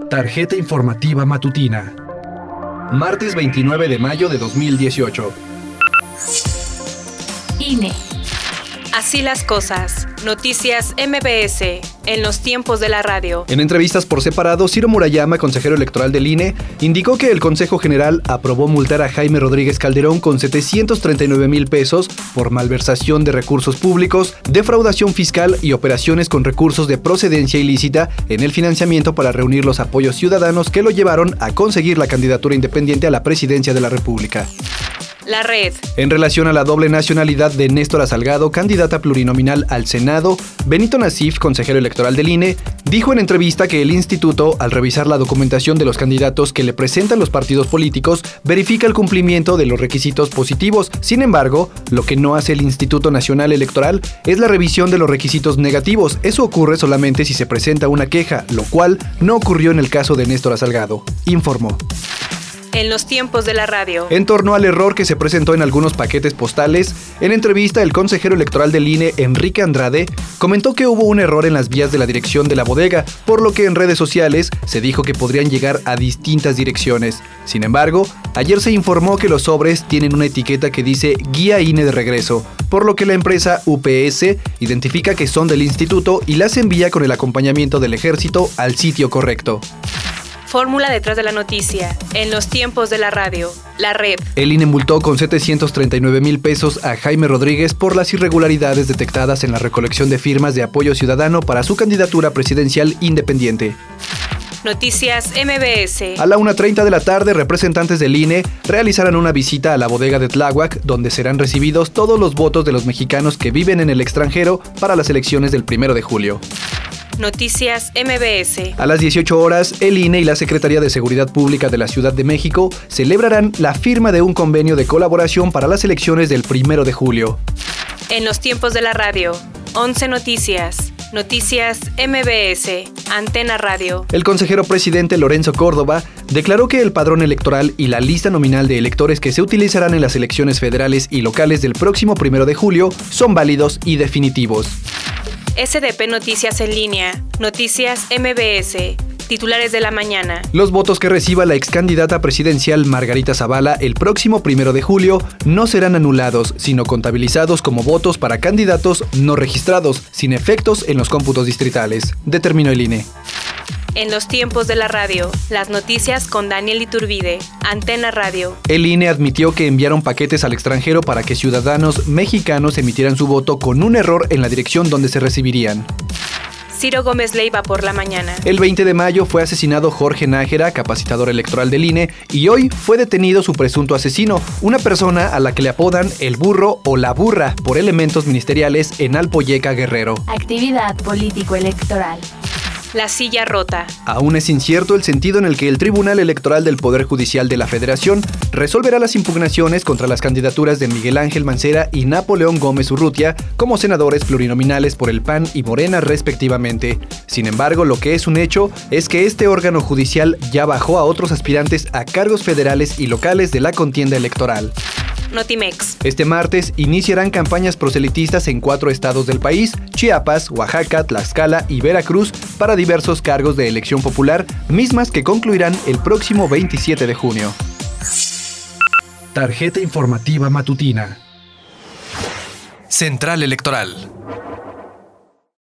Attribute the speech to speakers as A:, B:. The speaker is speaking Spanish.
A: Tarjeta informativa matutina. Martes 29 de mayo de 2018.
B: INE. Así las cosas. Noticias MBS. En los tiempos de la radio.
A: En entrevistas por separado, Ciro Murayama, consejero electoral del INE, indicó que el Consejo General aprobó multar a Jaime Rodríguez Calderón con 739,000 pesos por malversación de recursos públicos, defraudación fiscal y operaciones con recursos de procedencia ilícita en el financiamiento para reunir los apoyos ciudadanos que lo llevaron a conseguir la candidatura independiente a la presidencia de la República.
B: La red.
A: En relación a la doble nacionalidad de Néstora Salgado, candidata plurinominal al Senado, Benito Nasif, consejero electoral del INE, dijo en entrevista que el instituto, al revisar la documentación de los candidatos que le presentan los partidos políticos, verifica el cumplimiento de los requisitos positivos. Sin embargo, lo que no hace el Instituto Nacional Electoral es la revisión de los requisitos negativos. Eso ocurre solamente si se presenta una queja, lo cual no ocurrió en el caso de Néstora Salgado, informó.
B: En los tiempos de la radio.
A: En torno al error que se presentó en algunos paquetes postales, en entrevista el consejero electoral del INE, Enrique Andrade, comentó que hubo un error en las vías de la dirección de la bodega, por lo que en redes sociales se dijo que podrían llegar a distintas direcciones. Sin embargo, ayer se informó que los sobres tienen una etiqueta que dice Guía INE de regreso, por lo que la empresa UPS identifica que son del instituto y las envía con el acompañamiento del ejército al sitio correcto.
B: Fórmula detrás de la noticia. En los tiempos de la radio. La red.
A: El INE multó con 739,000 pesos a Jaime Rodríguez por las irregularidades detectadas en la recolección de firmas de apoyo ciudadano para su candidatura presidencial independiente.
B: Noticias MBS.
A: A la 1:30 de la tarde, representantes del INE realizarán una visita a la bodega de Tláhuac, donde serán recibidos todos los votos de los mexicanos que viven en el extranjero para las elecciones del 1 de julio.
B: Noticias MBS.
A: A las 18 horas, el INE y la Secretaría de Seguridad Pública de la Ciudad de México celebrarán la firma de un convenio de colaboración para las elecciones del 1 de julio.
B: En los tiempos de la radio. 11 noticias. Noticias MBS. Antena Radio.
A: El consejero presidente Lorenzo Córdoba declaró que el padrón electoral y la lista nominal de electores que se utilizarán en las elecciones federales y locales del próximo 1 de julio son válidos y definitivos.
B: SDP Noticias en línea. Noticias MBS. Titulares de la mañana.
A: Los votos que reciba la excandidata presidencial Margarita Zavala el próximo 1 de julio no serán anulados, sino contabilizados como votos para candidatos no registrados, sin efectos en los cómputos distritales, determinó el INE.
B: En los tiempos de la radio. Las noticias con Daniel Iturbide. Antena Radio.
A: El INE admitió que enviaron paquetes al extranjero para que ciudadanos mexicanos emitieran su voto con un error en la dirección donde se recibirían.
B: Ciro Gómez Leiva por la mañana.
A: El 20 de mayo fue asesinado Jorge Nájera, capacitador electoral del INE, y hoy fue detenido su presunto asesino, una persona a la que le apodan el burro o la burra por elementos ministeriales en Alpoyeca, Guerrero.
C: Actividad político-electoral.
B: La silla rota.
A: Aún es incierto el sentido en el que el Tribunal Electoral del Poder Judicial de la Federación resolverá las impugnaciones contra las candidaturas de Miguel Ángel Mancera y Napoleón Gómez Urrutia como senadores plurinominales por el PAN y Morena respectivamente. Sin embargo, lo que es un hecho es que este órgano judicial ya bajó a otros aspirantes a cargos federales y locales de la contienda electoral.
B: Notimex.
A: Este martes iniciarán campañas proselitistas en 4 estados del país, Chiapas, Oaxaca, Tlaxcala y Veracruz, para diversos cargos de elección popular, mismas que concluirán el próximo 27 de junio. Tarjeta informativa matutina.
D: Central Electoral.